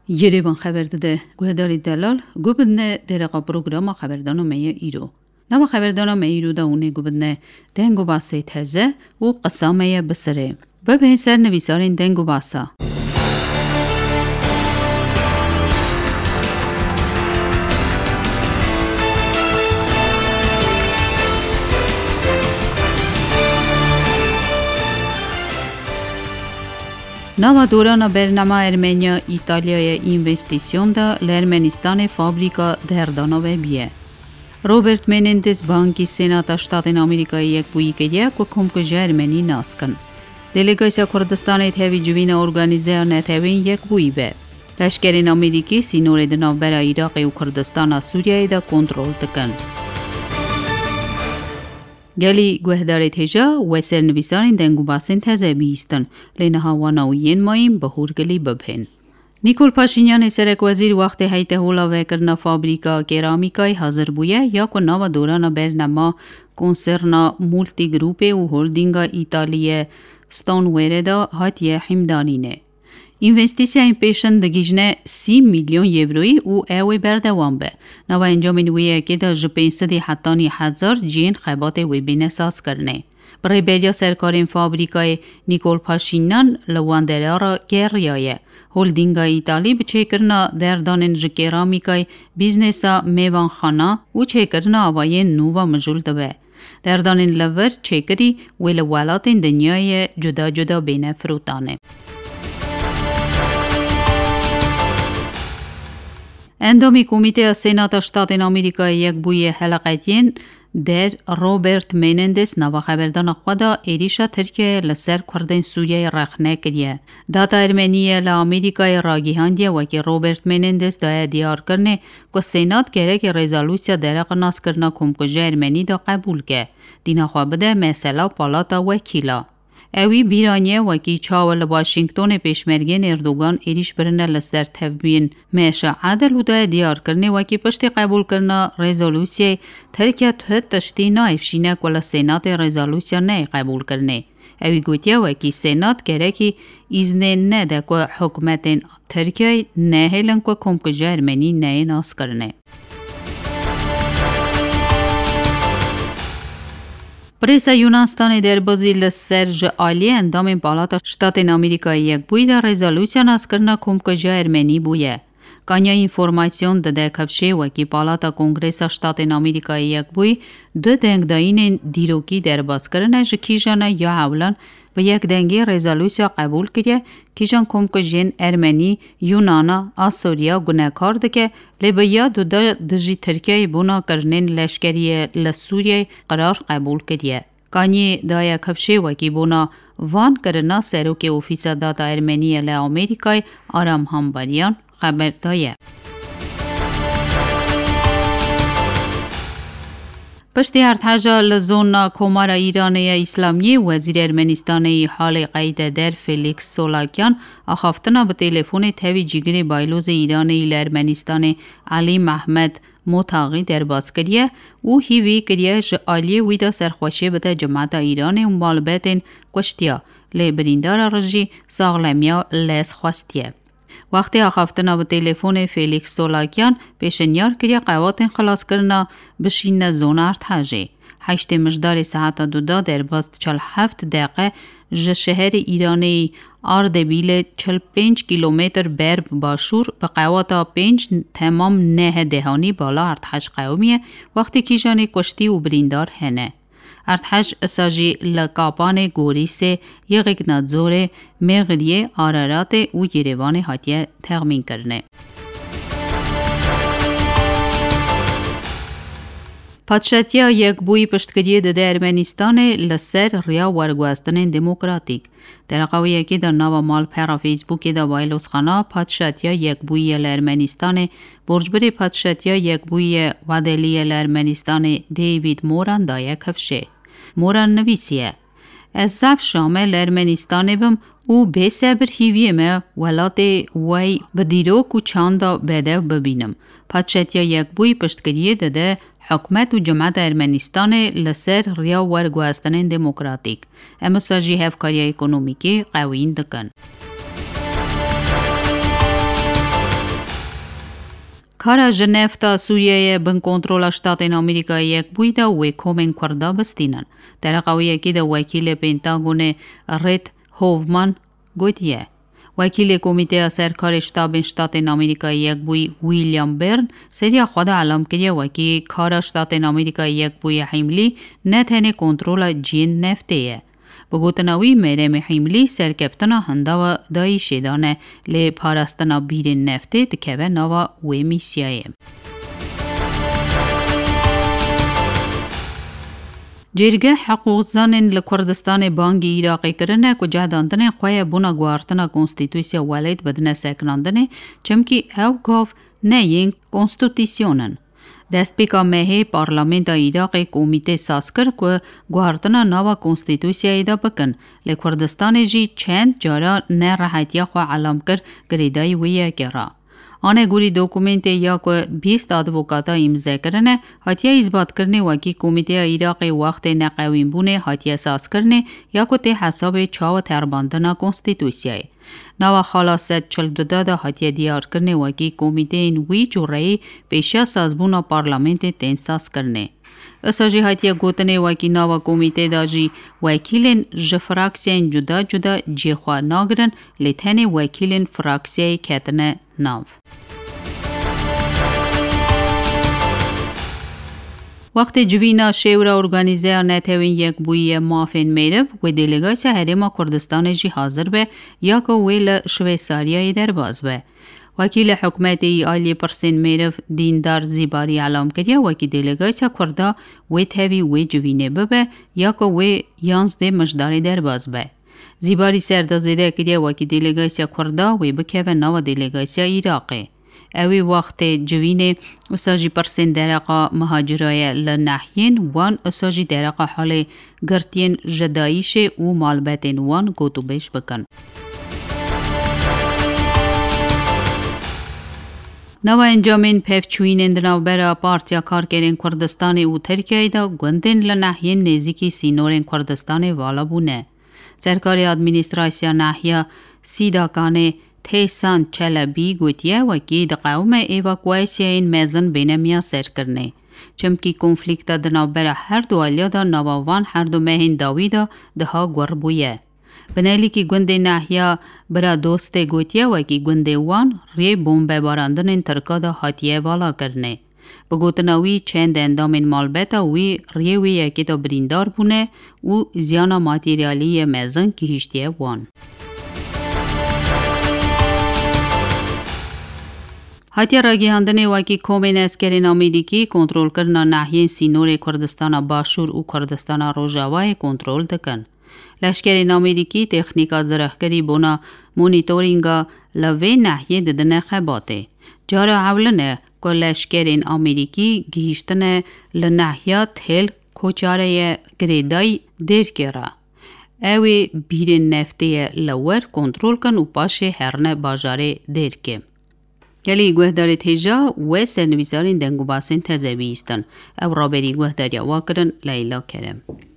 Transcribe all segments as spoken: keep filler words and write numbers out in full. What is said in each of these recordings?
Երևան խաբերդը գուհդարի դալալ գուբնե դերակա պրոգրամը խաբերդանում է իրո նավը խաբերդանում է իրու դա ունի գուբնե դենգուբասի թեզե ու qasam է բսրե բբենսեր նվիսարին դենգուբասա Nova Durana Bernama Ermenia Italia investițion da l'Ermenistane fabrica d'Erdanove bie. Robert Menendez banki Senata Շտատեն Ամերիկայի եկբույիկեյա կոմկժ Ermeni naskan. Delegasiya Kurdistani թևի ջվինը օրգանիզեան թևին եկբույիվե. Լաշկերին Ամերիկի սինորե դնավ բերա Իրaqի ու Քրդստանա Սուրիայի դա կոնտրոլ տկան. Գելի գուհդարի թեժա ու նվիսարին դենգուբասին թեզե բիստն լենը հավանա ու յենմային բհուր գլի բբեն. Նիկոլ Փաշինյանը սերեկվազիր վախտե հայտե հոլավե կրնա ֆաբրիկա կերամիկայի հազրբույե յակո նավա դորանը բերնամա կոնսերնա մուլտիգրուպե ու հոլդինգա Իտալիե Stoneware-da հատյե հիմդանին է. Investisiya peşin degijne سی میلیون یورویی او اوی بردوام به. نوا انجامین ویه که دا جپینسدی حتانی هزار جین خبات وی بینساز کرنه. برای بیدیا سرکارین فابریکای نیکول پاشینان لواندرارا گریایه. هولدینگا ایتالی بچه کرنا دردانین جکرامیکای بیزنسا میوان خانا و چه کرنا آوای نووا مجول دوه. دردانین لور چه کری وی لوالاتین دنیای جدا جدا بین فروتانه. Endami Komitee Senata Շտատեն Ամերիկայի եկբույի հելակայտին դեր Ռոբերտ Մենենդես նավախաբերդան ախվադա էրիշա թրկե լսեր քորդեն Սուրիայի ռախնե կրիե. Դատա Էրմենիե լա Ամերիկայի ռագիհանդիա վակի Ռոբերտ Մենենդես դայա դիար կրնե կո Սենատ գերեք ռեզալուցիա դերակնաս կրնա կոմկժե Էրմենի դա qəbul կե. Դինախվաբդե մեսելա պալատա վեքիլա. Ewi Biraniye waki çawal Washington'e peşmergen Erdogan eriş birine lser tevbin meşa adel uda diyar karne waki pashti qabul karna rezolüsye Türkiye tühet tashti naif şinek wala senat rezolüsya ne qabul karne. Ewi gotiya waki senat gereki izne ne de ko hükümetin Türkiye ne helen ko komkıja Ermeni ne nas karne. Presa Yunanistani derbazî li ser ji aliyê endamên Palata Ştatên Amerîkayê yekbûyî de rezolûsya naskirina komkıja Ermenî bûye. Kanya informasyon dide kevşê wekî Palata Kongresa Ştatên Amerîkayê yekbûyî du dengdayînên dîrokî derbazkirine ji kîjana ya hewlan ve yek dengê rezolûsya qebûl kiriye kîjan komkijên Ermenî, Yunana, Asûriya gunekar dike lê bi ya du de dijî Tirkiyeyê bûna kirinên leşkeriyê li Sûriyeyê qirar qebûl kiriye. Kanyê daya kevşê wekî bûna van kirina serokê Ofîsa Data Ermeniyê li Amerîkayê Aram Hambariyan xeber daye. Piştî erdheja li zona Komara Îranê İslamiyê Wezîr Ermenistanê halê qeyde der Felix Solakyan axaftina bi telefonê tevî cîgirê baylozê Îranê li Ermenistanê Alî Mehmed Motaxî derbas kiriye û hîvî kiriye ji aliyê wî de serxweşiyê bide cemaeta Îranê û malbatên kuştiya lê birîndara rijî saxlemiya les xwestiye. Wextê axaftina bi telefonê Felix Solakyan pêşenyar kiriye qewatên xelaskirina bişîne zona erdhejê. Heştê mijdarê saeta du da derbas çel heft deqe ji şeherê Îranê Ardebîlê çel pênc kîlometr ber bi başûr bi qewata pênc temam nehe dehanî bala erdhej qewmiye wextê kîjanê kuştî û birîndar hene. Erdhej issa jî li Kapanê Gorîsê, Yêxêkna Zorê, Mêxiriyê, Araratê û Yerêvanê hatiye texmîn kirine. Padşetiya yekbûyî piştgiriyê dide Ermenistanê li ser rêya werguhestinên demokratîk. Derexewiyekê der nava malpera Facebookê de baylozxana Padşetiya yekbûyî li Ermenistanê borcbirê Padşetiya yekbûyî Wedeliyê li Ermenistanê David Moran daye kevşê. Moran nivîsiye. Ez zaf şame li Ermenistanê bim û bêsebir hîviyê me welatê wey bi dîrok û çanda bedew bibînim. Padşetiya yekbûyî piştgiriyê dide حکومت و جماعت ارمنستان لسر ریا ورگوستن دموکراتیک. اما ساجی هفکاری اکونومیکی قوین دکن. Քարը Ժնևտա Սուրիայի բն կոնտրոլա շտատեն Ամերիկայի եկբույդը ուեքոմեն քրդա բստինան։ Դերակավի դա վակիլը Պենտագոնե Ռեդ Հովման գոյտիե։ Վակիլը կոմիտեա սերքարի շտաբեն շտատեն Ամերիկայի եկբույ Ուիլյամ Բերն սերիա խոդա ալամ կրիա վակի քարը շտատեն Ամերիկայի եկբույ հիմլի նեթենե կոնտրոլա ջին նեֆտեե։ Բոգոտնավի մերեմի հիմլի սերկեվտնա հնդավը դայի շեդանե լե պարաստանա բիրեն նեֆտե տքևե նավա ու էմիսիայե։ Ջերգե حقوقزانن لکردستان بانگی عراقی کرنه کجا داندنه خواه بونا گوارتنا کنستیتوسیا ولید بدنه سکناندنه چمکی او گاف نه ین کنستیتوسیونن. دست پیکا مهی پارلمنت عراقی کمیته ساز کرد که گوارتنا نوا کنستیتوسیا ایدا بکن لکردستان جی چند جارا نه راحتیا خواه علام کرد گریدای ویه کرا. آنه گوری دوکومنت یا که بیست ادوکاتا امضا کرنه هاتیا اثبات کرنه وکی کمیته عراقی وقت نقویم بونه هاتیا ساز کرنه یا که ته حساب چاو ترباندنا کنستیتوسیای. نوا خلاصت چل دادا هاتیا دیار کرنه وکی کمیته این وی جوری پیشا سازبونا پارلمنت تین ساز کرنه. اساجی هاتیا گوتنه وکی نوا کمیته داجی وکیلن جفراکسین جدا جدا جیخوا ناگرن لیتنه وکیلن فراکسیای کتنه ناو. وقت جوینا شورا ارگانیزه نتوین یک بوی مافین میرف و دلیگاسی هرما کردستان جی حاضر به یا که ویل شویساریای در باز به. وکیل حکومتی آلی پرسین میرف دیندار زیباری علام کریا وکی دلیگاسی کرده و تاوی و جوینه ببه یا که و یانزده مجداری در باز به. زیباری سردازیده کریا وکی دلیگاسی کرده و بکه و نو دلیگاسی عراقی. اوی وقت جوینه اساجی پرسین درقا مهاجرای لنحین وان اساجی درقا حال گرتین جدایش و مالبتین وان گوتو بیش بکن. نوا انجامین پفچوین اندناو برا پارتیا کارگرین کردستان و ترکیه دا گوندن لنحین نزیکی سینورین کردستان والا بونه. سرکاری ادمینستراسیا نحیا سیداکانه تیسان چلبی گوتیه وکی د قوم ایواکویسیین میزن بینمیا سر کرنه. چمکی کنفلیکت دنابر هر دو آلیا دا نواوان هر دو مهین داوی دا دها گربویه. بنالی کی گنده نحیا برا دوست گوتیه وکی گنده وان ری بومبه باراندن این ترکا دا حاتیه والا کرنه. بگوتناوی چند اندامین مالبتا وی ریوی یکی دا بریندار بونه و زیانا ماتریالی میزن کی هشتیه وان. هاتیا راگی هندنه وکی کومین اسکرین آمیدیکی کنترل کرنا ناحیه سینور کردستان باشور و کردستان روجاوای کنترل دکن. لشکرین آمیدیکی تکنیکا زرخگری بونا مونیتورینگا لوی ناحیه ددن خباته. جارا اولنه که لشکرین آمیدیکی گیشتن لناحیه تل کوچاره گریدای دیر کرا. اوی بیرین نفته لور کنترل کن و پاشه هرنه باجاره دیر که. یلی گوهداری تیجا و سرنویسارین دنگو باسین تزویستن. او رابری گوهداری واکرن لیلا کرم.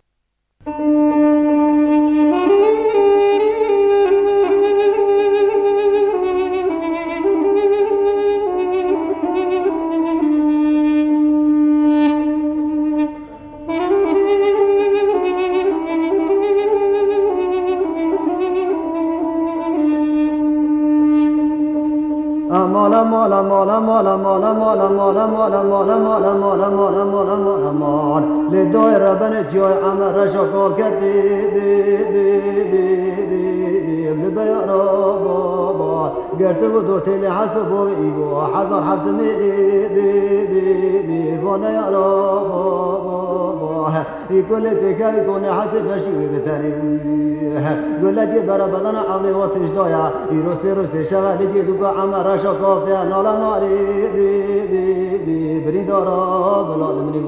مالا مالا مالا مالا مالا مالا مالا مالا مالا مالا مالا مالا مالا مالا مال لدوی ربن جای عمر شکار کردی بی بی بی بی بی لبیارا بابا گرده و دو تیل حسب و ایگو حضر حسب میری بی بی بی وانیارا بابا ای کل تکری کنه حسب بشیوی بتری گلتی برا بدن عملی و تجدایا ای روستی روستی شغلی دیدو که عمر شکافته نالا ناری بی بی بی بری دارا بلا نمری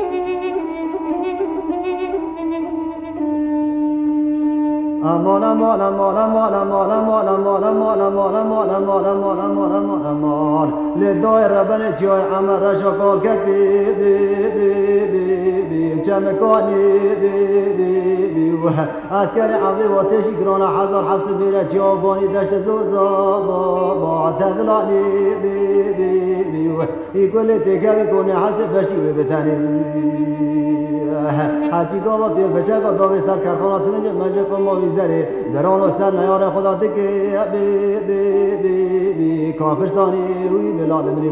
مالا مالا مالا مالا مالا مالا مالا مالا مالا مالا مالا مالا مالا مالا مالا مال لدای ربن جای عمر رشاکال کردی بی بی بی بی چمکانی بی بی بی عسکر عمری و تشی گرانا هزار حفظ بیره جوابانی دشت زوزا با با تغلانی بی بی بی ای کل تکه کنه حس بشی و بتنی حاجی گاوا بی بشه کا داوی سر کارخانه تمنج منج قما ویزره دران و سر نیار خدا تکه بی بی بی بی کافرستانی وی بلاد منی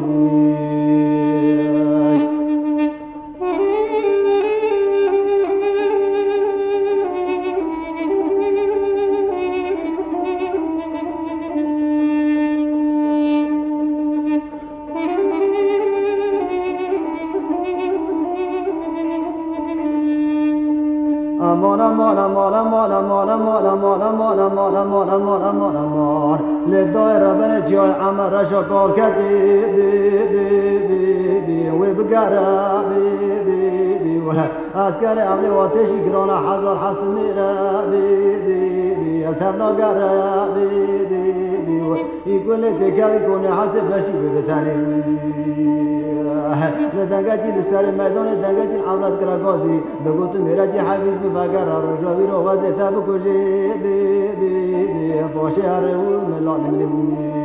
مالا مالا مالا مالا مالا مالا مالا مالا مالا مالا مالا مالا مال لدای ربن جای عمر رشاکال کردی بی بی بی بی وی بگره بی بی بی عسکر عملی و تشی گرانا هزار حس میره بی بی بی التفنا گره بی بی بی ای کل تکه کنه حس بشتی ببتنی دنگاجی لسر میدان دنگاجی عملت کراگازی دگوت میرا جی حبیش بفگر رجاوی رو وزه تب کجی بی بی بی باشه هر و ملان منی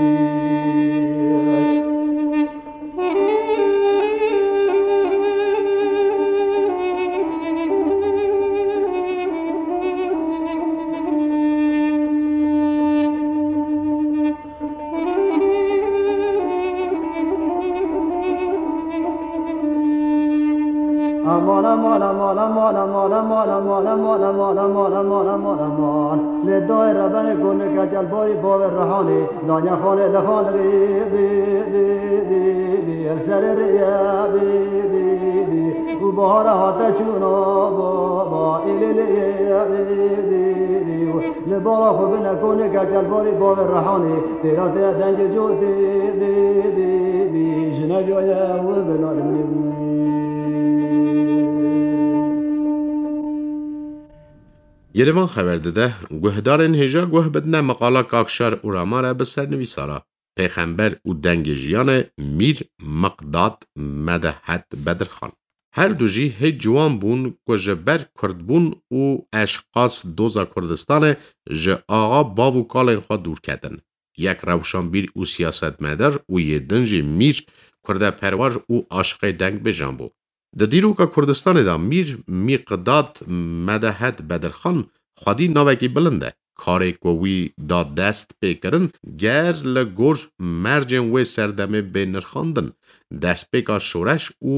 مالا مالا مالا مالا مالا مالا مالا مالا مالا مالا مالا مالا مال لدای ربن گونه کجل باری باور رهانی دانیا خانه لخان بی بی بی بی بی سر ریا بی بی بی و بهار هات چونا با با ایلیلی بی بی بی لبالا خوب نکنه کجل باری باور رهانی تیرا تیرا دنج جودی بی بی بی جنبی آیا و بنادم یروان خبر داده گهدارن هجا گه بدنه مقاله کاکشار اوراماره به سرنویسارا پیغمبر و دنگ جیان میر مقداد مدهت بدرخان هر دو جی هی جوان بون که جبر کرد بون و اشخاص دوزا کردستان جه آقا باو کالین خواه دور کردن یک روشنبیر و سیاست مدر و یه دنج میر کرده پرواج و عاشق دنگ بجان بو د دیروکا کردستان دا میر مقداد مدهت بدرخان خودی نوکی بلنده کاری که وی دا دست پیکرن گر لگور مرجن وی سردمه بینرخاندن دست پیکا شورش و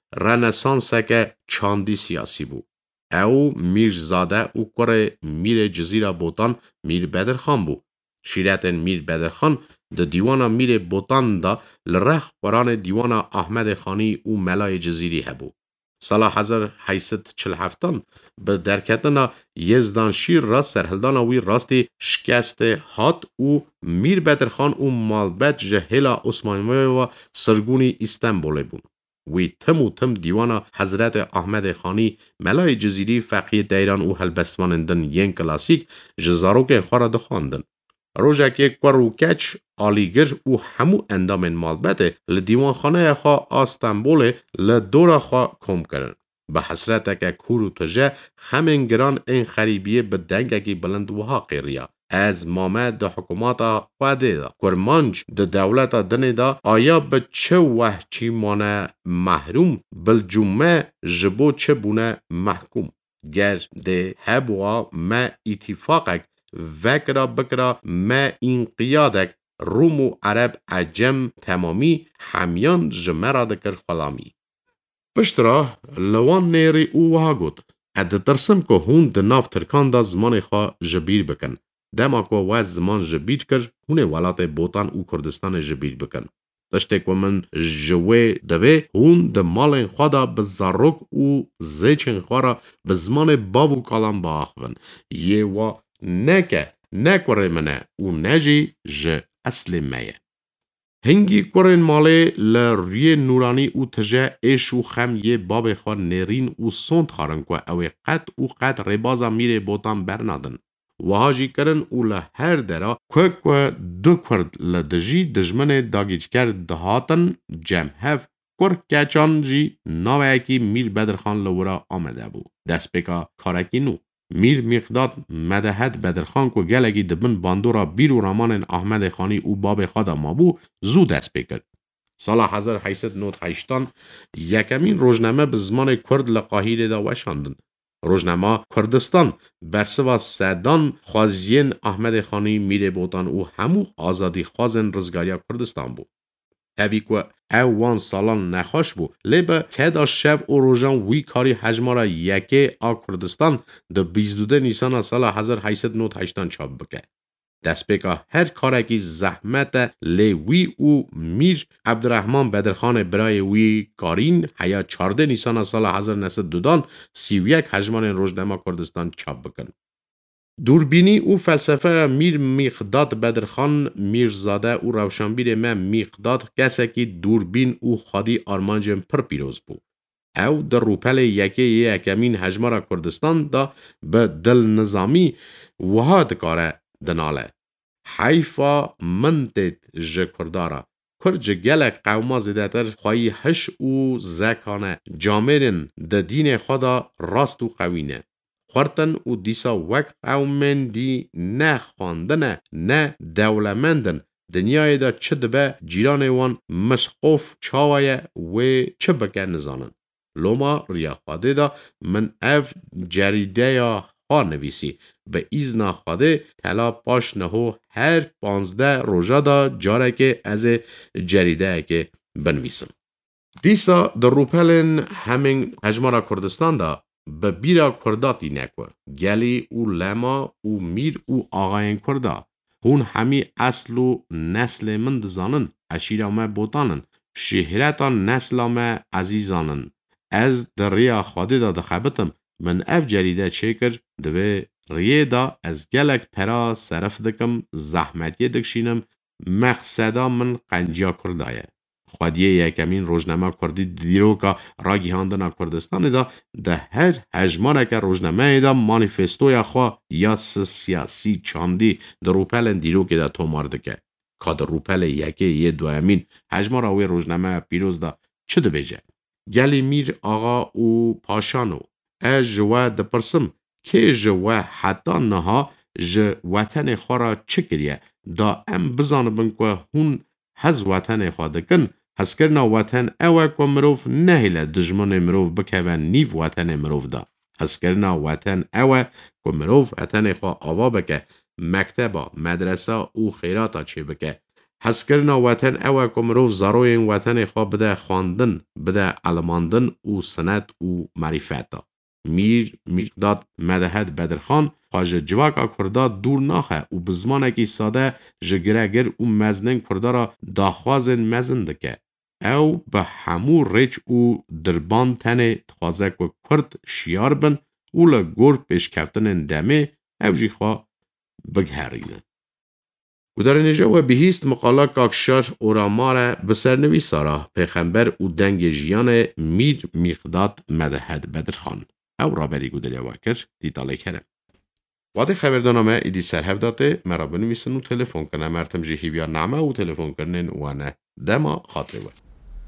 رنسانسه که چاندی سیاسی بو او میرزاده و کره میر جزیره بوتان میر بدرخان بو شیرت میر بدرخان د دیوانا میر بوتان دا لرخ قرآن دیوانا احمد خانی و ملای جزیری هبو. سال هزار و هشتصد و چهل و هفت به درکتنا یزدان شیر را سرهلدان وی راستی شکست هات و میر بدرخان و مالبت جهلا عثمانی و سرگونی استنبول بون. وی تم و تم دیوانا حضرت احمد خانی ملای جزیری فقیه دیران و هلبستوانندن ین کلاسیک جزاروک خورا دخواندن. روژه که کرو کچ آلیگر و همو اندام مالبته لدیوان خانه خواه آستنبول لدورا خواه کم کرن. به حسرت که کورو تجه خمنگران این خریبیه به دنگکی بلند و حاقیریا. از مامه ده حکوماتا قواده دا. کرمانج ده دولتا دنه دا آیا به چه وحچی مانه محروم بالجمعه جبو چه بونه محکوم. گر ده هبوا ما اتفاقک وکرا بکرا ما این قیادک روم و عرب عجم تمامی همیان جمرا دکر خلامی. پشترا لوان نیری او وها گود. اد ترسم که هون دناف ترکان دا زمان خواه جبیر بکن. دما که وز زمان جبیر کر هون ولات بوتان و کردستان جبیر بکن. دشته که من جوه دوه هون د مالین خواه دا بزاروک و زیچن خواه را بزمان باو کالان با آخون. یه و نکه نکره منه و نجی جه اصل میه. هنگی کرن ماله لروی نورانی و تجه ایش و خم یه باب خواه نرین و سند خارن که اوی قد و قد ربازا میره بوتان برنادن. وهاجی کرن و لهر درا که که دو کرد لدجی دجمن داگیجگر دهاتن جمهف کر کچان جی ناوه اکی میر بدرخان لورا آمده بو. دست بکا کارکی نو. میر مقداد مدهد بدرخان کو گلگی دبن باندورا بیرو رامان احمد خانی او باب خدا ما بو زود دست بکر. سال هزار و هشتصد و نود و هشت یکمین روزنامه به زمان کرد لقاهیر دا وشاندن. روزنامه کردستان برسوا سدان خوازین احمد خانی میره بودن و همو آزادی خوازن رزگاریا کردستان بود. اوی که او وان سالان نخواش بو لیبه که دا شف و روژان وی کاری حجمارا یکه آ کردستان ده بیست و دو نیسان سال هزار و هشتصد و نود و هشت چاپ بکه. دست بکا هر کارکی زحمت لی وی او میر عبدالرحمن بدرخان برای وی کارین هیا چارده نیسان سال هزار و نهصد و دو سی و یک حجمان روزنامه کردستان چاپ بکن. دوربینی او فلسفه میر مقداد بدرخان میرزاده او روشنبیر من مقداد کسی که دوربین او خادی آرمانجم پر پیروز بود. او در روپل یکی یکمین حجمارا کردستان دا به دل نظامی وحاد کاره دناله. حیفا منتد جه کردارا. کرد گلک قوما زیدتر خواهی هش او زکانه جامرن ده دین خدا راست و قوینه. خورتن و دیسا وک قومن دی نه خواندنه نه دولمندن دنیای دا چه دبه جیران وان مسقوف چاویه و چه بکه نزانن. لوما ریا خواده دا من اف جریده یا ها نویسی به ایزنا خواده تلا پاش نهو هر پانزده روژا دا جاره که از جریده که بنویسم. دیسا در روپلن همین حجمارا کردستان دا به بیرا کرداتی نکوه. گلی او لما او میر او آقاین کردا. هون همی اصل و نسل من دزانن. اشیرا ما بوتانن. شهرتا نسلا ما عزیزانن. از در ریا خواده دا دخبتم من اف جریده چکر دوه ریه دا از گلک پرا صرف دکم زحمتی دکشینم مقصدا من قنجیا کردایه. خودیه یکمین روزنامه کردی دیرو که راگی هاندنا کردستان دا ده هر هجمانه که روزنامه دا مانیفستویا خواه یا سیاسی چاندی در روپلن دیرو که دا تومار دکه. که در روپل یکی یه دوامین هجمانه وی روزنامه پیروز دا چه ده بجه؟ گلی میر آقا و پاشانو از جوه دپرسم که جوه حتی نها جه وطن خورا چه کریه دا ام بزانبن که هون هز وطن خادکن هز کرنا وطن اوه که مروف نهیله دجمان مروف بکوه نیو وطن مروف دا هز کرنا وطن اوه که مروف وطن خواه آوا بکه مکتبا مدرسه او خیراتا چه بکه هز کرنا وطن اوه که مروف زاروین وطن خواه بده خواندن بده علماندن او سنت او معرفتا میر مقداد مدهد بدرخان خواجه جواکا کردا دور ناخه و بزمانه که ساده جگرگر و مزنن کردا را داخوازن مزن دکه او به همو ریچ و دربان تنه تخوازه که کرد شیار بن او لگور پیش کفتن دمه او جی خواه بگهرینه. و در اینجا و بهیست مقاله کاکشار اوراماره بسر نویسارا پیغمبر و دنگ جیان میر مقداد مدهد بدرخان او را بری گودلیا واکر دیداله کرم. واده خبردانامه ایدی سرهف داده مرا بنویسن و تلفن کنه مرتم جهیویا نامه و تلفن کنن وانه دما خاطره و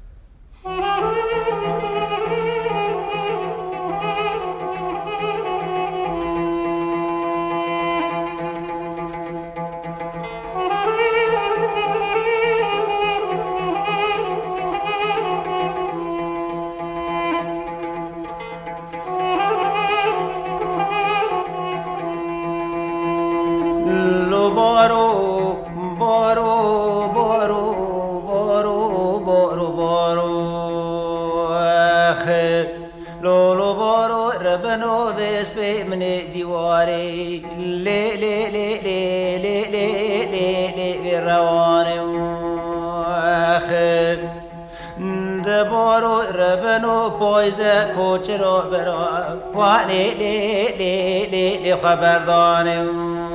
کوچرو برا وانی لی لی لی لی خبردانم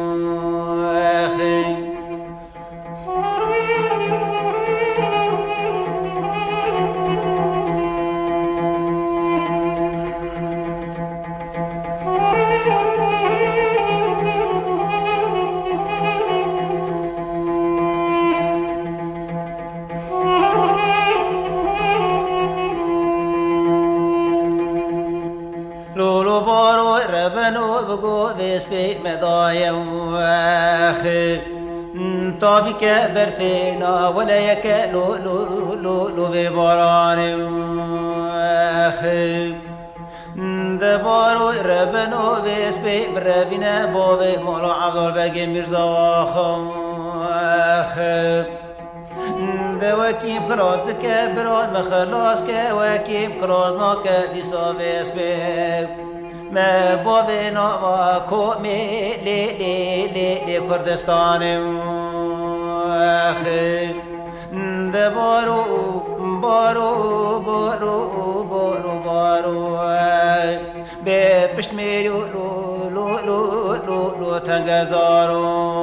اخی آبی که برفینا ولی که لو لو لو لو به باران خیب دبارو ربنو بیس بی بربینه بابی مولا عبدالبگی میرزا خیب دوکیم خلاص دکه براد مخلاص که وکیم خلاص ناکه دیسا بیس بی ما بابی نوا کومی لی لی لی لی کردستانی خیب دبارو بارو بارو بارو بارو به پشت میریو لو لو لو لو لو تنگزارو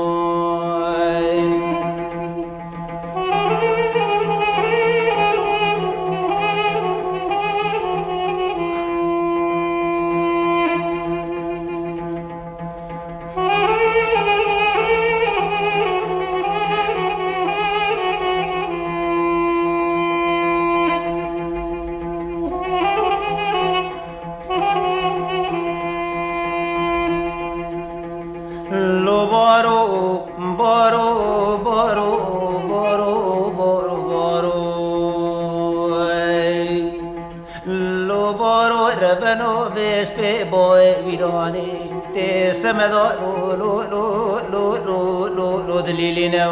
سمدا لو لو لو لو لو لو لو دليلنا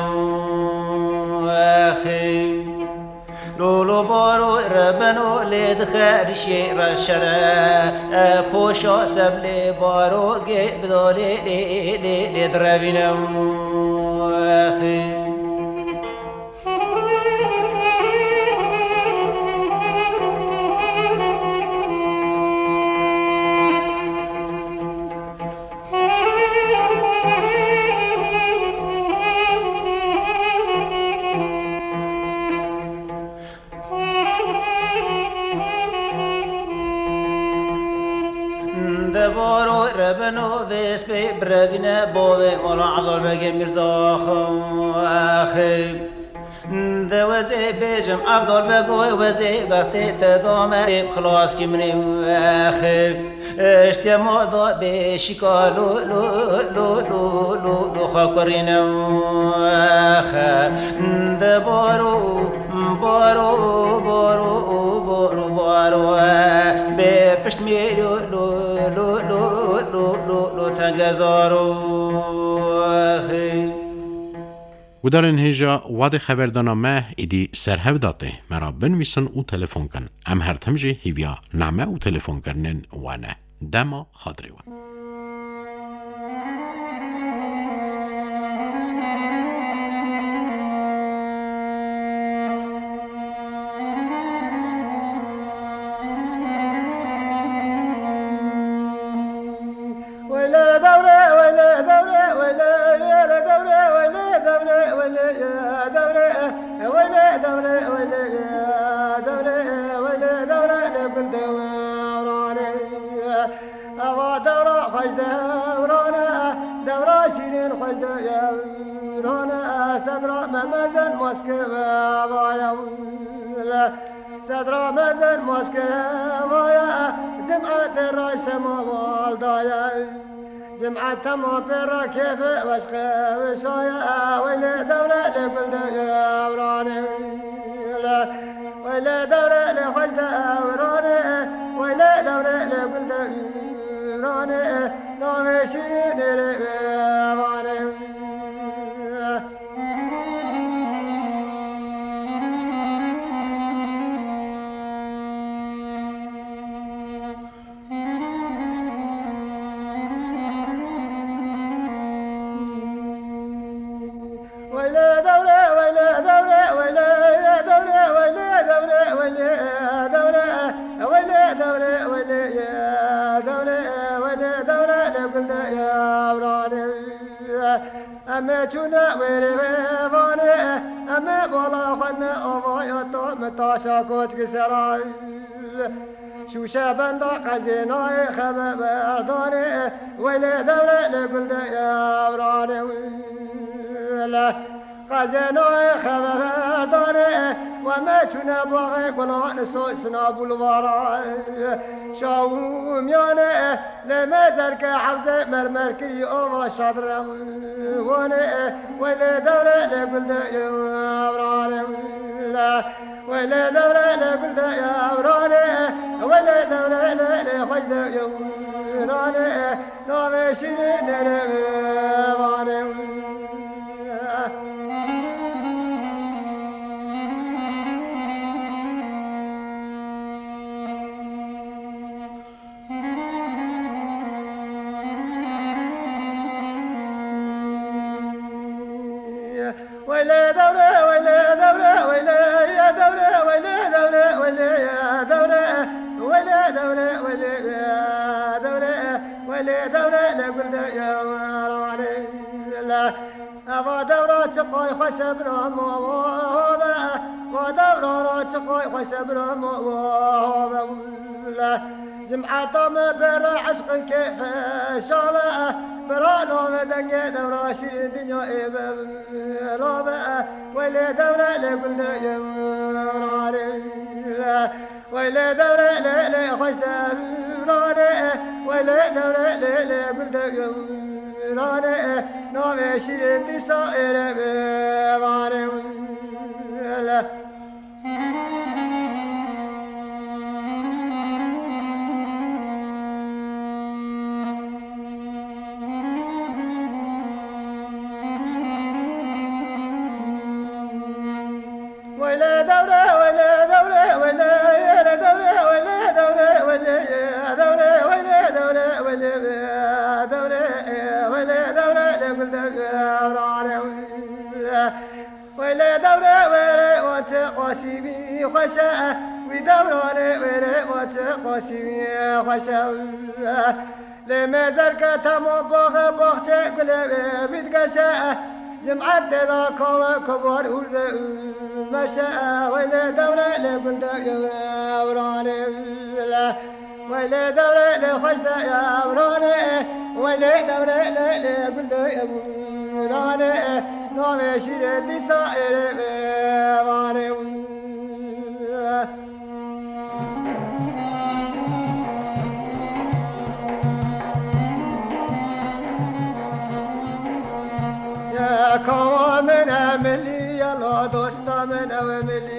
اخي لو لو بارو ربنو لد خارشي رشرا پوشا سبل بارو بدولي لد ربنا اخي بارو ربنو ویس بی بربینه بابی مولا عبدالبگی میرزا خیب دوزی بیجم عبدالبگوی وزی بختی تدامه خلاص کی منی خیب اشتیما دا بی شکا لو لو لو لو لو لو خاکرینه خیب بارو بارو بارو بارو بارو بی پشت میریو لو لو لو لو لو لو تنگزارو و در این هیجا واد خبردانامه ایدی سرهو داته مرا بنویسن و تلفن کن ام هر تمجی هیویا نامه و تلفن کرنن وانه دما خاطری وان صدر مزن مسكوا يا جمعة الرئيس موال ضايع جمعة تمام برا كيف وشخ وشايا وين دولة لكل دولة وراني وين دولة لخش دوراني وين دولة لكل دولة وراني نامشين رباني أما جونا وريفاني أما بالا خدنا أمايا متاشا كوت كسراي شو شابن دا خزيناي خبا برداني ويلي دولة لقل دا يا براني خزيناي خبا برداني وما كنا باغي قلان سوسنا بلوارا شاوم يانا لما زرك حوزة مرمر كري أوفا شادرا وانا ولا دورة لقل يا وراني لا ولا دورة لقل يا وراني ولا دورة لخجد يا وراني لا مشيني نرماني ويلي دورة ويلي دورة ويلي يا دورة ويلي دورة ويلي يا دورة ويلي دورة ويلي يا دورة ويلي دورة لقلت يا وراني لا أبا دورة تقوي خشب رام وهوبة ودورة تقوي خشب رام وهوبة لا جمعة طم برا عشق كيف شابة برا نوم دنيا دورة شير الدنيا إبا لا بقى ويلي دورة لقل يا وراني لا ويلي دورة ليلي خوش دوراني ويلي دورة ليلي قلت يا وراني نوم شير الدنيا سائر بواني لا ويلي دورة ويلي دورة ويلي يا دورة ويلي دورة ويلي يا دورة ويلي دورة ويلي يا دورة ويلي دورة لقلت يا وراني ويلي دورة ويلي وانت قاسمي خشاء ودوراني ويلي وانت قاسمي خشاء لما زرك تمو بوخ بوخ تقول بيتقشاء جمعت ذاك كبار ورد مشاء ويلي دورة لقلت يا وراني لا ويلي دورة لخشد يا وراني ويلي دورة لقلت يا وراني نوم شير دي سائر بواني يا كوامن أملي يا لا دوست من أملي